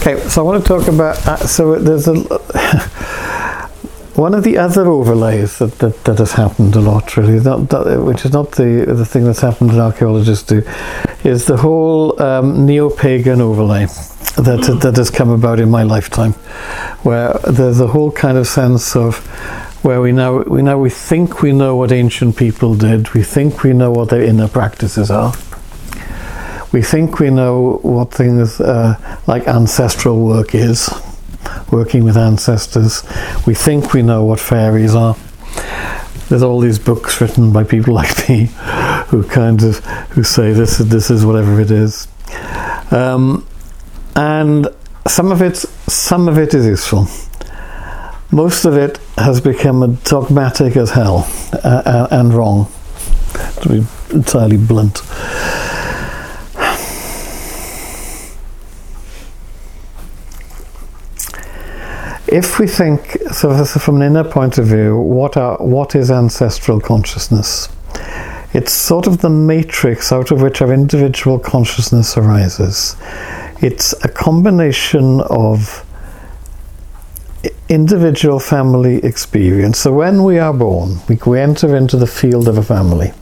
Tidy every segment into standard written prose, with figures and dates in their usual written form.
Okay, so I want to talk about, so there's a, one of the other overlays that has happened a lot, really, which is not the thing that's happened that archaeologists do, is the whole neo-pagan overlay that has come about in my lifetime, where there's a whole kind of sense of where we think we know what ancient people did, we think we know what their inner practices are. We think we know what things like ancestral work is, working with ancestors. We think we know what fairies are. There's all these books written by people like me who say this is whatever it is, and some of it is useful. Most of it has become dogmatic as hell and wrong, to be entirely blunt. If we think, so from an inner point of view, what is ancestral consciousness? It's sort of the matrix out of which our individual consciousness arises. It's a combination of individual family experience. So when we are born, we enter into the field of a family.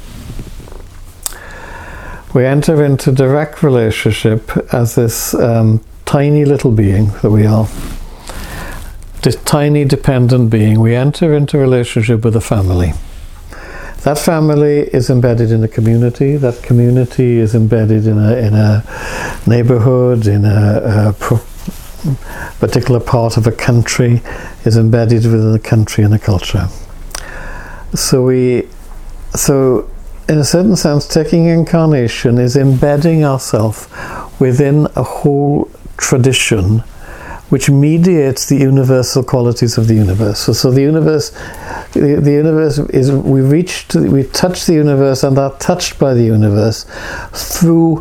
We enter into direct relationship as this tiny little being that we are. This tiny dependent being, we enter into relationship with a family. That family is embedded in a community. That community is embedded in a neighborhood, in a particular part of a country, is embedded within a country and a culture. So in a certain sense, taking incarnation is embedding ourselves within a whole tradition which mediates the universal qualities of the universe. So the universe is, we touch the universe and are touched by the universe through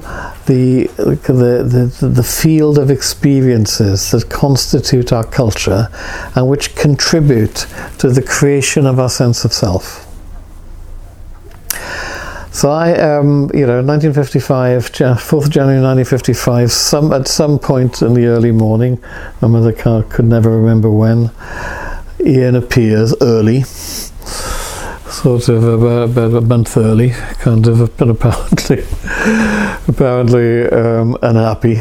the field of experiences that constitute our culture and which contribute to the creation of our sense of self. So I, 1955, 4th January 1955, at some point in the early morning, my mother could never remember when, Ian appears early, sort of about a month early, kind of, but apparently unhappy,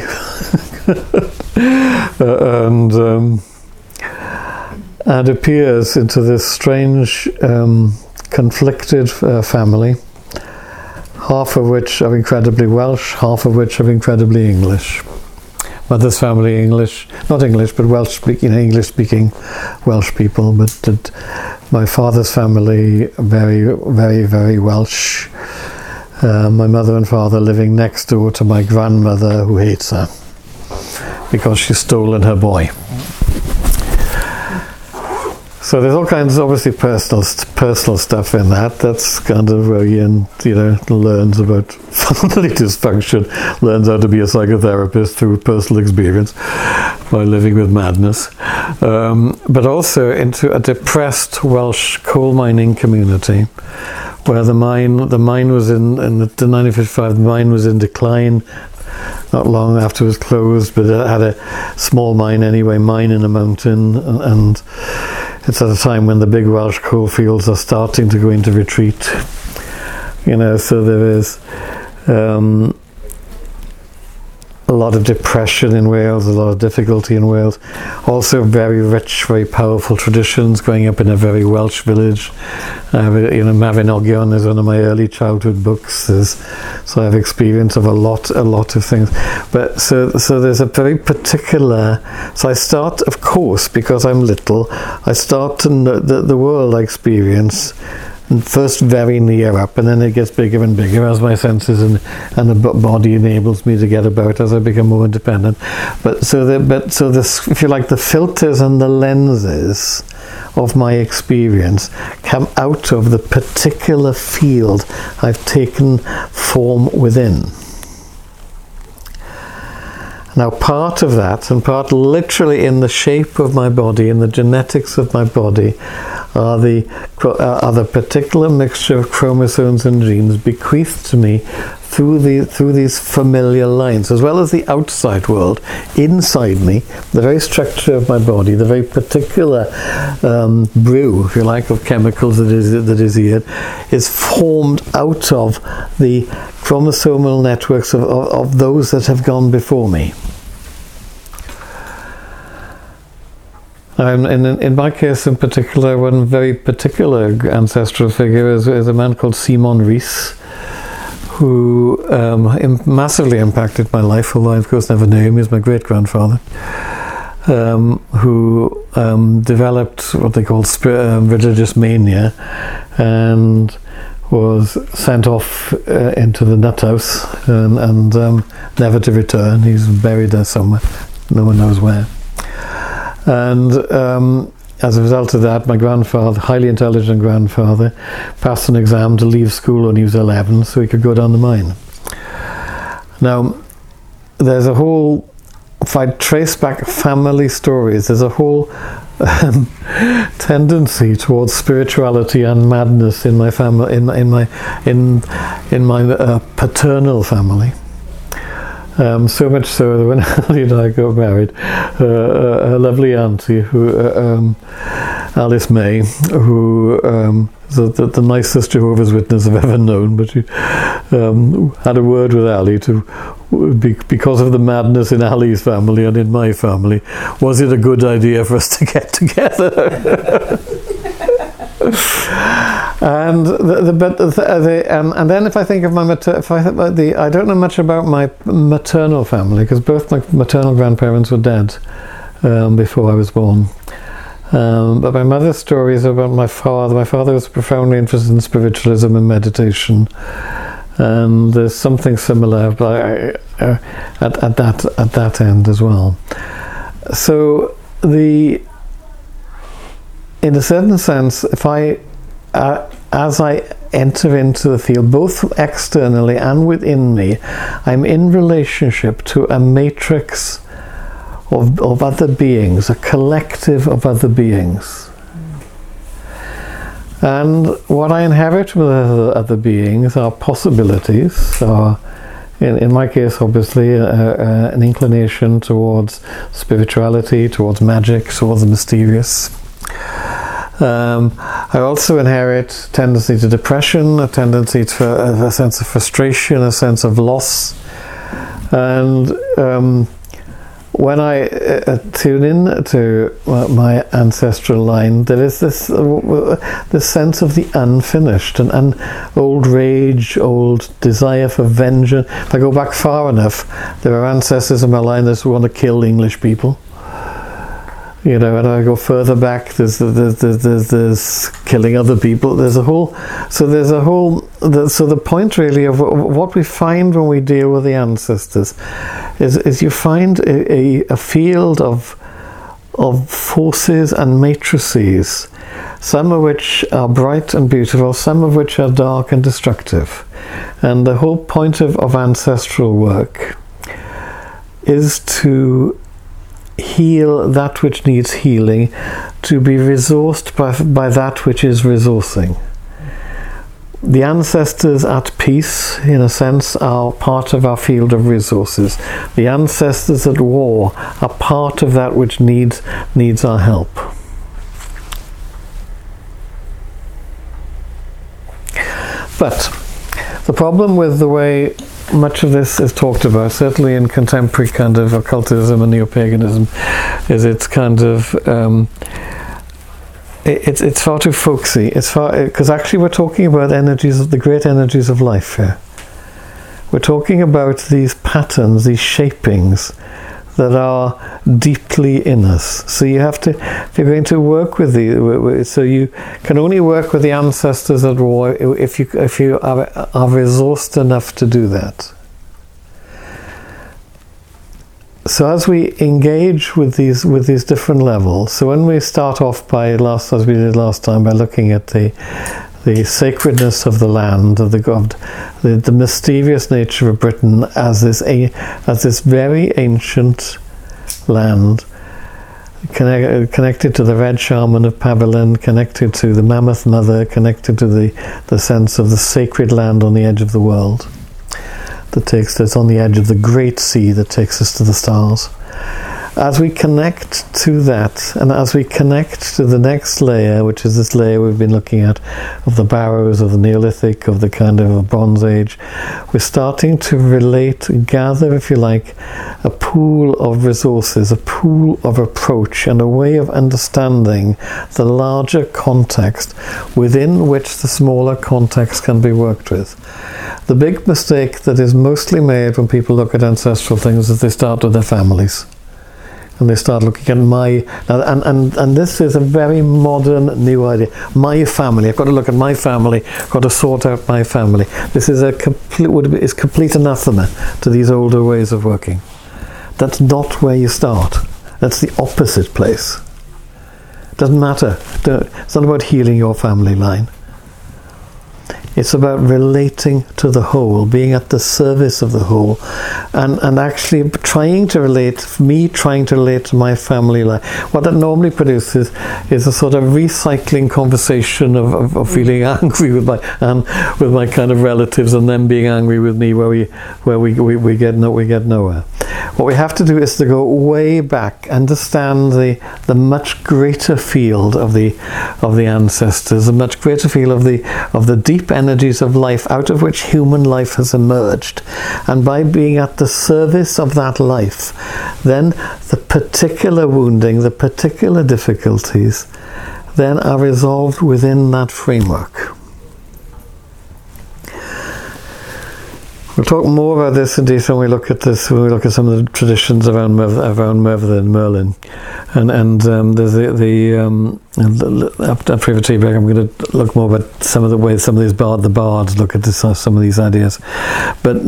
and appears into this strange, conflicted family. Half of which are incredibly Welsh, half of which are incredibly English. Mother's family English, not English, but Welsh-speaking, English-speaking Welsh people. But my father's family, very, very, very Welsh. My mother and father living next door to my grandmother, who hates her because she's stolen her boy. So there's all kinds of obviously personal stuff in that. That's kind of where Ian, learns about family dysfunction, learns how to be a psychotherapist through personal experience by living with madness, but also into a depressed Welsh coal mining community, where the mine was in 1955. The mine was in decline. Not long after it was closed, but it had a small mine anyway, mine in a mountain, and it's at a time when the big Welsh coal fields are starting to go into retreat. So there is a lot of depression in Wales, a lot of difficulty in Wales. Also very rich, very powerful traditions growing up in a very Welsh village. Mabinogion is one of my early childhood books. So I have experience of a lot of things. But so there's a very particular. So I start, of course, because I'm little, I start to know the world I experience. First very near up, and then it gets bigger and bigger as my senses and the body enables me to get about as I become more independent. But so this, if you like, the filters and the lenses of my experience come out of the particular field I've taken form within. Now part of that, and part literally in the shape of my body, in the genetics of my body, are the particular mixture of chromosomes and genes bequeathed to me through these familiar lines, as well as the outside world. Inside me, the very structure of my body, the very particular brew, if you like, of chemicals that is here, is formed out of the chromosomal networks of those that have gone before me. In my case in particular, one very particular ancestral figure is a man called Simon Rees, who massively impacted my life, although I of course never knew him. He was my great-grandfather, who developed what they called religious mania, and was sent off into the nut house and never to return. He's buried there somewhere, no one knows where. And as a result of that, my grandfather, highly intelligent grandfather, passed an exam to leave school when he was 11 so he could go down the mine. Now, there's a whole, if I trace back family stories, there's a whole tendency towards spirituality and madness in my family, in my paternal family. So much so that when Ali and I got married, her lovely auntie, who Alice May, who the nicest Jehovah's Witness I've ever known, but she had a word with Ali because of the madness in Ali's family and in my family. Was it a good idea for us to get together? And then if I think of I don't know much about my maternal family, because both my maternal grandparents were dead before I was born. But my mother's story is about my father. My father was profoundly interested in spiritualism and meditation, and there's something similar at that end as well. So in a certain sense, if as I enter into the field, both externally and within me, I'm in relationship to a matrix of other beings, a collective of other beings. And what I inherit from other beings are possibilities, in my case obviously an inclination towards spirituality, towards magic, towards the mysterious. I also inherit a tendency to depression, a tendency to a sense of frustration, a sense of loss. And when I tune in to my ancestral line, there is this sense of the unfinished, and old rage, old desire for vengeance. If I go back far enough, there are ancestors in my line that want to kill English people. You know, and I go further back, there's killing other people. So the point really of what we find when we deal with the ancestors is you find a field of forces and matrices, some of which are bright and beautiful, some of which are dark and destructive. And the whole point of ancestral work is to heal that which needs healing, to be resourced by that which is resourcing. The ancestors at peace, in a sense, are part of our field of resources. The ancestors at war are part of that which needs our help. But the problem with the way much of this is talked about, certainly in contemporary kind of occultism and neo-paganism, is it's kind of it's far too folksy. It's because actually we're talking about the great energies of life here. We're talking about these patterns, these shapings that are deeply in us. So you have to, if you're going to work with so you can only work with the ancestors at war if you are resourced enough to do that. So as we engage with these different levels, so when we start off as we did last time, by looking at the the sacredness of the land, of the god, the mysterious nature of Britain as this very ancient land, connected to the Red Shaman of Paviland, connected to the Mammoth Mother, connected to the sense of the sacred land on the edge of the world, that's on the edge of the great sea that takes us to the stars. As we connect to that, and as we connect to the next layer, which is this layer we've been looking at, of the Barrows, of the Neolithic, of the kind of a Bronze Age, we're starting to relate, gather, if you like, a pool of resources, a pool of approach, and a way of understanding the larger context within which the smaller context can be worked with. The big mistake that is mostly made when people look at ancestral things is they start with their families. And they start looking at and this is a very modern new idea. My family, I've got to look at my family, I've got to sort out my family. This is complete anathema to these older ways of working. That's not where you start. That's the opposite place. It doesn't matter. It's not about healing your family line. It's about relating to the whole, being at the service of the whole, and actually trying to relate to my family life. What that normally produces is a sort of recycling conversation of feeling angry with my kind of relatives, and them being angry with me, where we get nowhere. What we have to do is to go way back, understand the much greater field of the ancestors, a much greater field of the deep energies of life out of which human life has emerged. And by being at the service of that life, then the particular wounding, the particular difficulties, then are resolved within that framework. We'll talk more about this in detail when we look at some of the traditions around Merthyr and Merlin, and there's after tea break I'm going to look more about some of the ways some of these the bards look at some of these ideas, but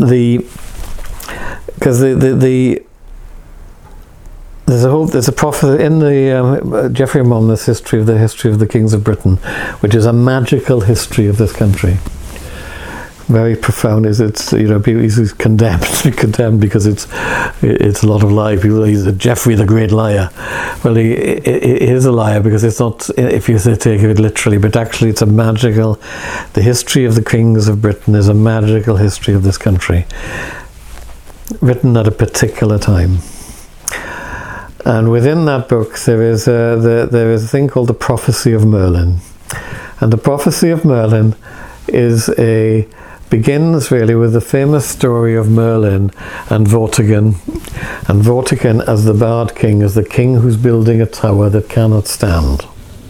there's a prophet in the Geoffrey Monmouth's history of the kings of Britain, which is a magical history of this country. Very profound. He's condemned because it's a lot of lies. People, he's a Geoffrey the Great liar. Well, he is a liar because it's not, if you take it literally, but actually it's a magical. The history of the kings of Britain is a magical history of this country, written at a particular time. And within that book, there is a thing called the Prophecy of Merlin, and the Prophecy of Merlin begins really with the famous story of Merlin and Vortigern as the Bard King, as the king who's building a tower that cannot stand.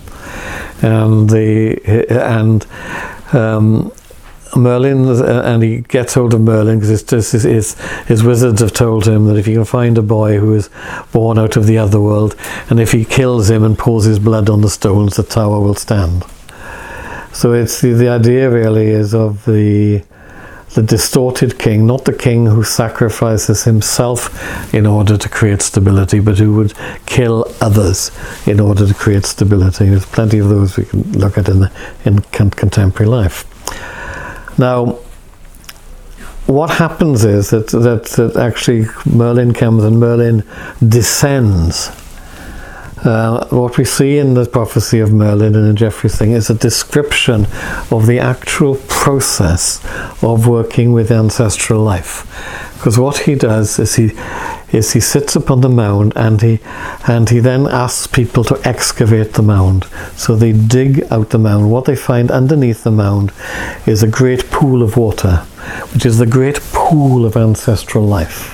Merlin, and he gets hold of Merlin because his wizards have told him that if he can find a boy who is born out of the other world, and if he kills him and pours his blood on the stones, the tower will stand. So it's the idea really is of the distorted king, not the king who sacrifices himself in order to create stability, but who would kill others in order to create stability. There's plenty of those we can look at in contemporary life. Now, what happens is that actually Merlin comes and Merlin descends. What we see in the Prophecy of Merlin and in Geoffrey's thing is a description of the actual process of working with ancestral life. Because what he does is he sits upon the mound and he then asks people to excavate the mound. So they dig out the mound. What they find underneath the mound is a great pool of water, which is the great pool of ancestral life.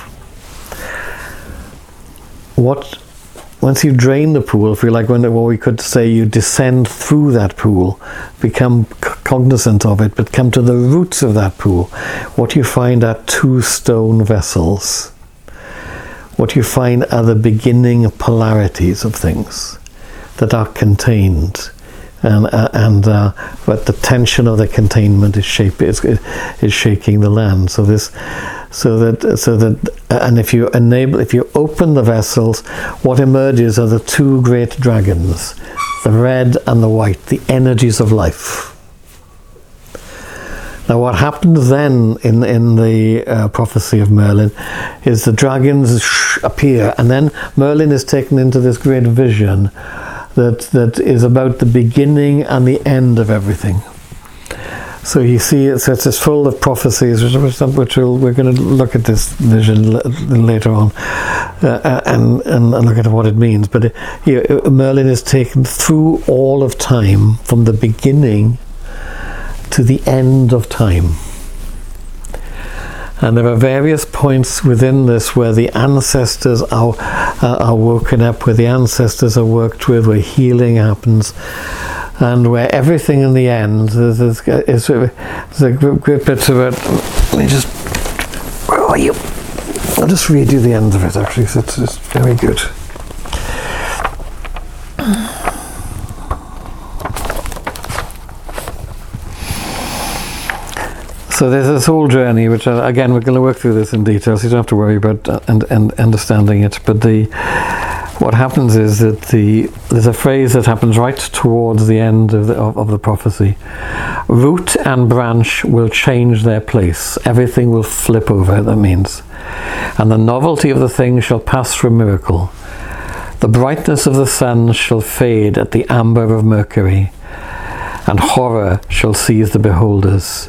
Once you drain the pool, if you like, what we could say, you descend through that pool, become cognizant of it, but come to the roots of that pool, what you find are 2 stone vessels. What you find are the beginning polarities of things that are contained, but the tension of the containment is shaking the land. And if you open the vessels, what emerges are the 2 great dragons, the red and the white, the energies of life. Now, what happens then in the prophecy of Merlin is the dragons appear, and then Merlin is taken into this great vision that is about the beginning and the end of everything. So you see, it's full of prophecies, which we're going to look at this vision later on and look at what it means. But Merlin is taken through all of time, from the beginning to the end of time. And there are various points within this where the ancestors are woken up, where the ancestors are worked with, where healing happens, and where everything in the end there's a great bit of it. Let me just, where are you? I'll just read you the end of it, actually, so it's very good. So there's this whole journey, which again we're going to work through this in detail, so you don't have to worry about and understanding it. But what happens is that there's a phrase that happens right towards the end of the prophecy. Root and branch will change their place. Everything will flip over, that means. And the novelty of the thing shall pass for a miracle. The brightness of the sun shall fade at the amber of Mercury, and horror shall seize the beholders.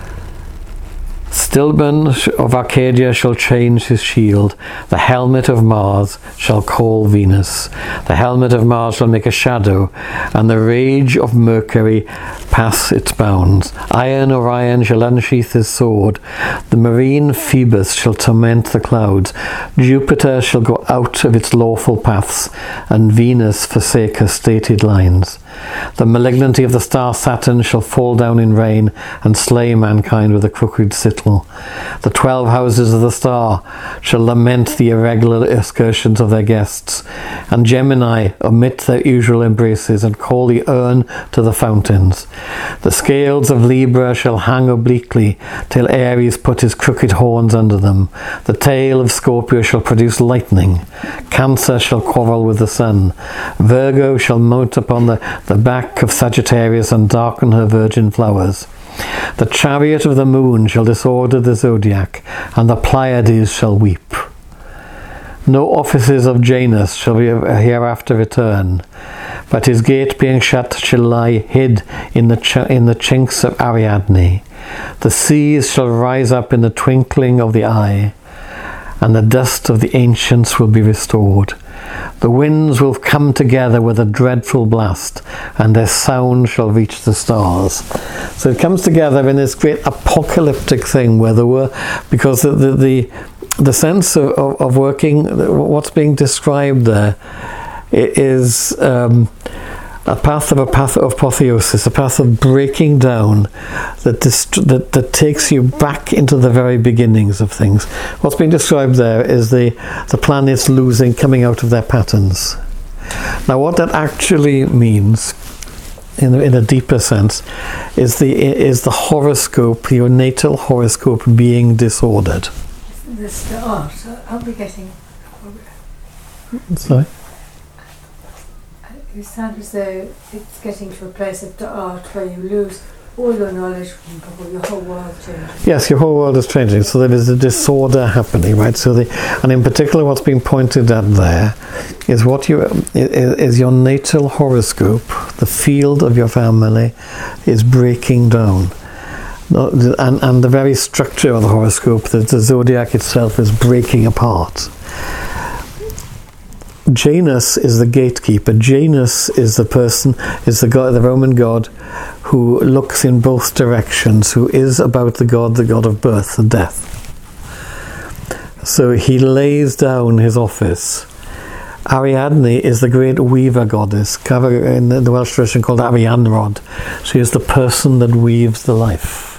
Stilben of Arcadia shall change his shield. The helmet of Mars shall call Venus. The helmet of Mars shall make a shadow, and the rage of Mercury pass its bounds. Iron Orion shall unsheath his sword. The marine Phoebus shall torment the clouds. Jupiter shall go out of its lawful paths, and Venus forsake her stated lines. The malignity of the star Saturn shall fall down in rain, and slay mankind with a crooked sickle. The 12 houses of the star shall lament the irregular excursions of their guests, and Gemini omit their usual embraces, and call the urn to the fountains. The scales of Libra shall hang obliquely, till Aries put his crooked horns under them. The tail of Scorpio shall produce lightning. Cancer shall quarrel with the sun. Virgo shall mount upon the back of Sagittarius, and darken her virgin flowers. The chariot of the moon shall disorder the zodiac, and the Pleiades shall weep. No offices of Janus shall hereafter return, but his gate being shut shall lie hid in the chinks of Ariadne. The seas shall rise up in the twinkling of the eye, and the dust of the ancients will be restored. The winds will come together with a dreadful blast, and their sound shall reach the stars. So it comes together in this great apocalyptic thing where there were, because the sense of working, what's being described there is a path of apotheosis, a path of breaking down that takes you back into the very beginnings of things. What's being described there is the planets coming out of their patterns. Now, what that actually means, in a deeper sense, is the horoscope, your natal horoscope, being disordered. The stars, are we getting? Sorry? It sounds as though it's getting to a place of art where you lose all your knowledge, your whole world changes. Yes, your whole world is changing. So there is a disorder happening, right? And in particular, what's being pointed at there is is your natal horoscope. The field of your family is breaking down, and the very structure of the horoscope, the zodiac itself, is breaking apart. Janus is the gatekeeper. Janus is the god, the Roman god, who looks in both directions, who is about the god of birth and death. So he lays down his office. Ariadne is the great weaver goddess, in the Welsh tradition called Arianrhod. She is the person that weaves the life.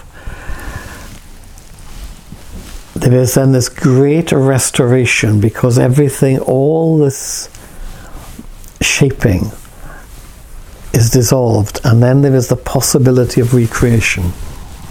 There is then this great restoration, because all this shaping is dissolved, and then there is the possibility of recreation.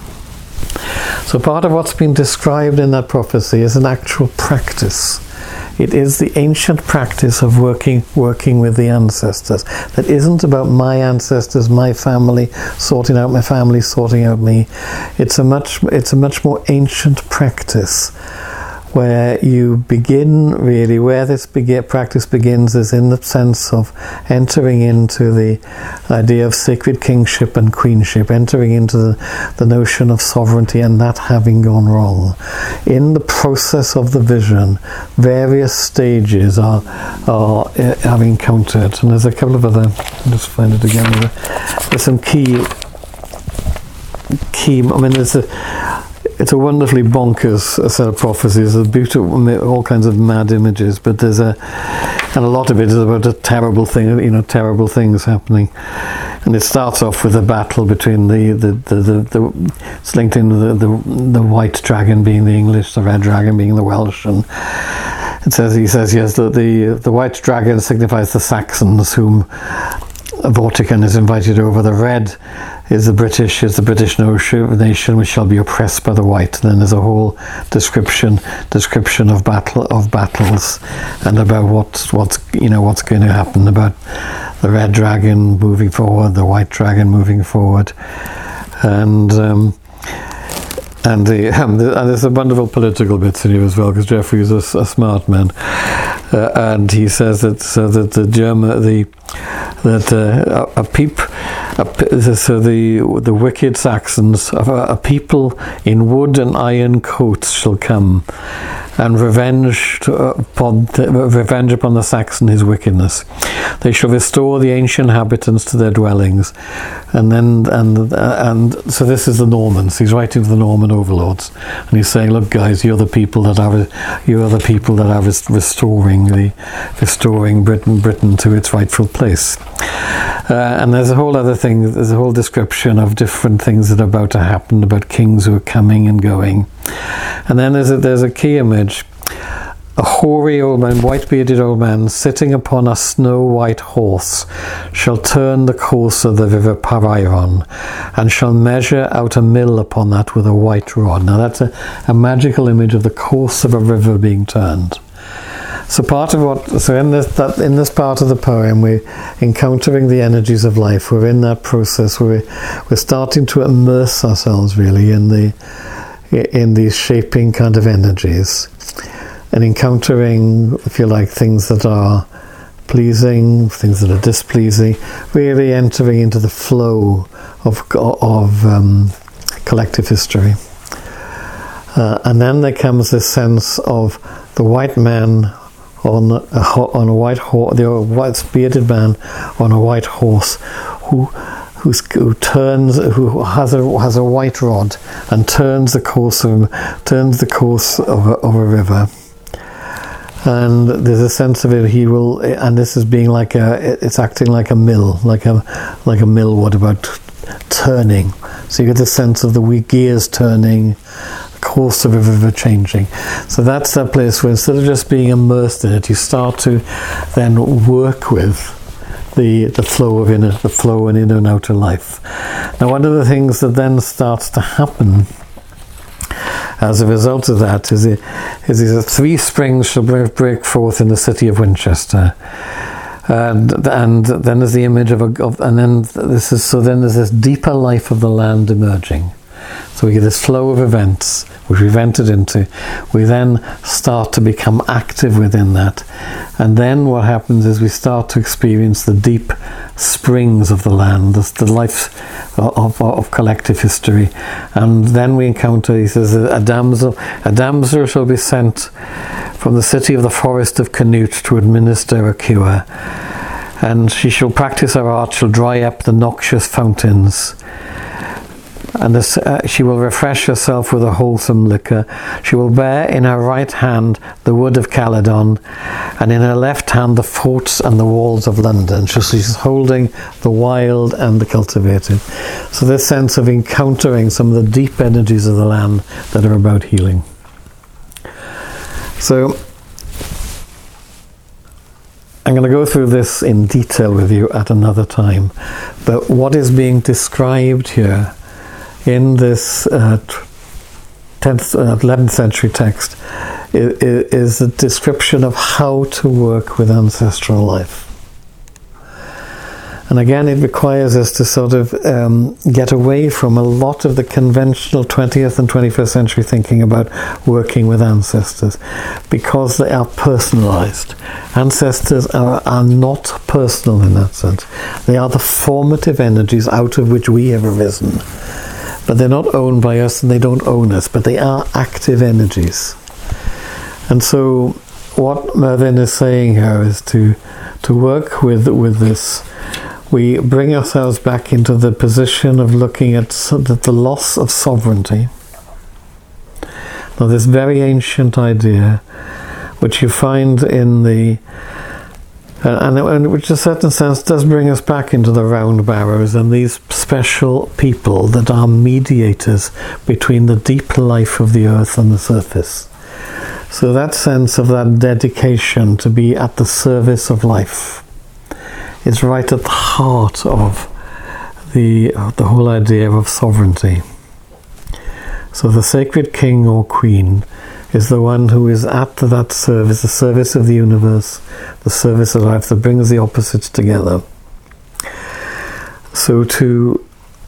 So part of what's been described in that prophecy is an actual practice It is the ancient practice of working with the ancestors. That isn't about my ancestors, my family, sorting out my family, sorting out me. It's a much more ancient practice, where you begin, really, where this practice begins is in the sense of entering into the idea of sacred kingship and queenship, entering into the notion of sovereignty, and that having gone wrong. In the process of the vision, various stages are encountered, and there's a couple of other, I'll just find it again, there's some key, I mean, it's a wonderfully bonkers set of prophecies. There's beautiful, all kinds of mad images, but and a lot of it is about a terrible thing, terrible things happening. And it starts off with a battle between it's linked into the white dragon being the English, the red dragon being the Welsh, and he says yes, that the white dragon signifies the Saxons, whom Vortigern is invited over. The red is the British nation which shall be oppressed by the white. And then there's a whole description of battles, and about what's going to happen, about the red dragon moving forward, the white dragon moving forward, and there's a wonderful political bits in here as well, because Geoffrey is a smart man, and he says that the wicked Saxons, a people in wood and iron coats shall come, and revenge upon the Saxon his wickedness. They shall restore the ancient inhabitants to their dwellings, and so this is the Normans. He's writing to the Norman overlords, and he's saying, "Look, guys, you're the people that are restoring Britain to its rightful place." And there's a whole other thing. There's a whole description of different things that are about to happen, about kings who are coming and going. And then there's a key image. A hoary old man, white-bearded old man, sitting upon a snow-white horse, shall turn the course of the river Parairon, and shall measure out a mill upon that with a white rod. Now that's a magical image of the course of a river being turned. So in this part of the poem, we're encountering the energies of life. We're in that process where we're starting to immerse ourselves really in these shaping kind of energies, and encountering, if you like, things that are pleasing, things that are displeasing, really entering into the flow of collective history. And then there comes this sense of the white man on a white horse, the white bearded man on a white horse, who has a white rod and turns the course of a river. And there's a sense of it. And this is being it's acting like a mill, like a mill. What about turning? So you get the sense of the gears turning, course of a river changing. So that's that place where instead of just being immersed in it, you start to then work with the flow and inner and outer life. Now, one of the things that then starts to happen as a result of that is that 3 springs shall break forth in the city of Winchester. And then there's the image then there's this deeper life of the land emerging. So we get this flow of events which we've entered into. We then start to become active within that, and then what happens is we start to experience the deep springs of the land, the life of collective history. And then we encounter, he says, a damsel shall be sent from the city of the forest of Canute to administer a cure, and she shall practice her art, shall dry up the noxious fountains, and she will refresh herself with a wholesome liquor. She will bear in her right hand the wood of Caledon, and in her left hand the forts and the walls of London. So she's holding the wild and the cultivated. So this sense of encountering some of the deep energies of the land that are about healing. So I'm going to go through this in detail with you at another time. But what is being described here in this 11th century text is a description of how to work with ancestral life. And again, it requires us to sort of get away from a lot of the conventional 20th and 21st century thinking about working with ancestors, because they are personalized. Ancestors are not personal in that sense. They are the formative energies out of which we have arisen. But they're not owned by us, and they don't own us, but they are active energies. And so what Mervyn is saying here is to work with this. We bring ourselves back into the position of looking at the loss of sovereignty. Now, this very ancient idea, which you find in the and which in a certain sense does bring us back into the round barrows and these special people that are mediators between the deep life of the earth and the surface. So that sense of that dedication to be at the service of life is right at the heart of the whole idea of sovereignty. So the sacred king or queen is the one who is at that service, the service of the universe, the service of life that brings the opposites together. So to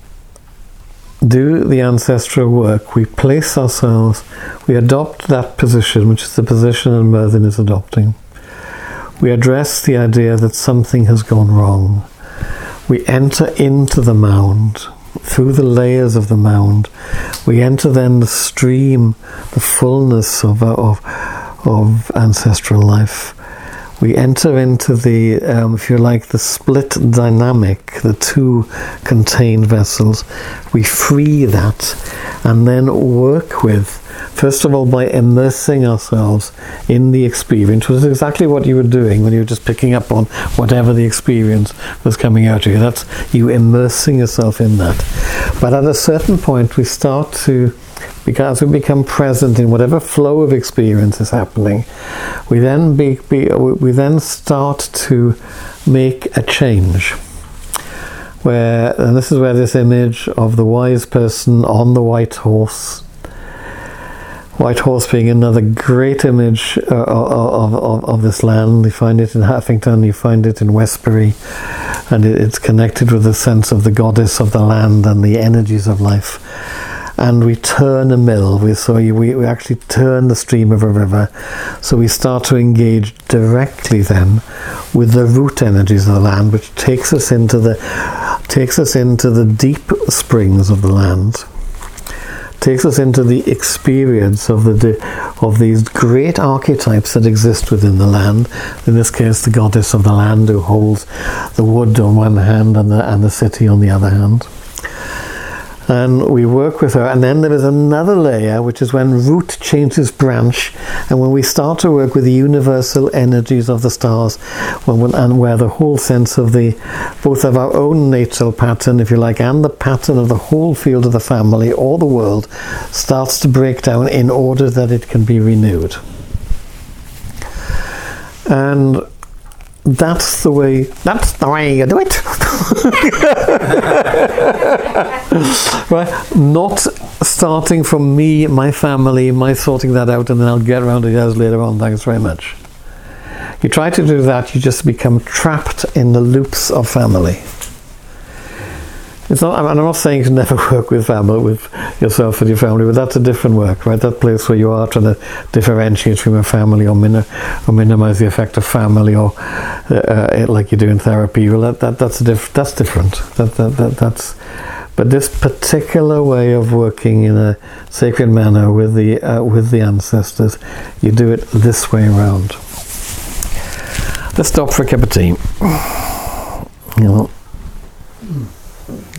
do the ancestral work, we place ourselves, we adopt that position, which is the position that Mervyn is adopting. We address the idea that something has gone wrong. We enter into the mound, through the layers of the mound. We enter then the stream, the fullness of ancestral life. We enter into the, if you like, the split dynamic, the two contained vessels. We free that and then work with, first of all, by immersing ourselves in the experience, which is exactly what you were doing when you were just picking up on whatever the experience was coming out of you. That's you immersing yourself in that. But at a certain point, we start to, because we become present in whatever flow of experience is happening, we then we then start to make a change. And this is where this image of the wise person on the white horse being another great image of this land. You find it in Huffington, you find it in Westbury, and it's connected with the sense of the goddess of the land and the energies of life. And we turn a mill, we actually turn the stream of a river, so we start to engage directly then with the root energies of the land, which takes us into the deep springs of the land, takes us into the experience of these great archetypes that exist within the land. In this case, the goddess of the land, who holds the wood on one hand and the city on the other hand. And we work with her, and then there is another layer, which is when root changes branch, and when we start to work with the universal energies of the stars, and where the whole sense of both of our own natal pattern, if you like, and the pattern of the whole field of the family or the world starts to break down in order that it can be renewed. And that's the way you do it. Right? Not starting from me, my family, my sorting that out, and then I'll get around to yours later on. Thanks very much. You try to do that, you just become trapped in the loops of family. I'm not saying to never work with yourself and your family, but that's a different work, right? That place where you are trying to differentiate from a family or minimize the effect of family, or like you do in therapy. Well, that's different. But this particular way of working in a sacred manner with the ancestors, you do it this way around. Let's stop for a cup of tea.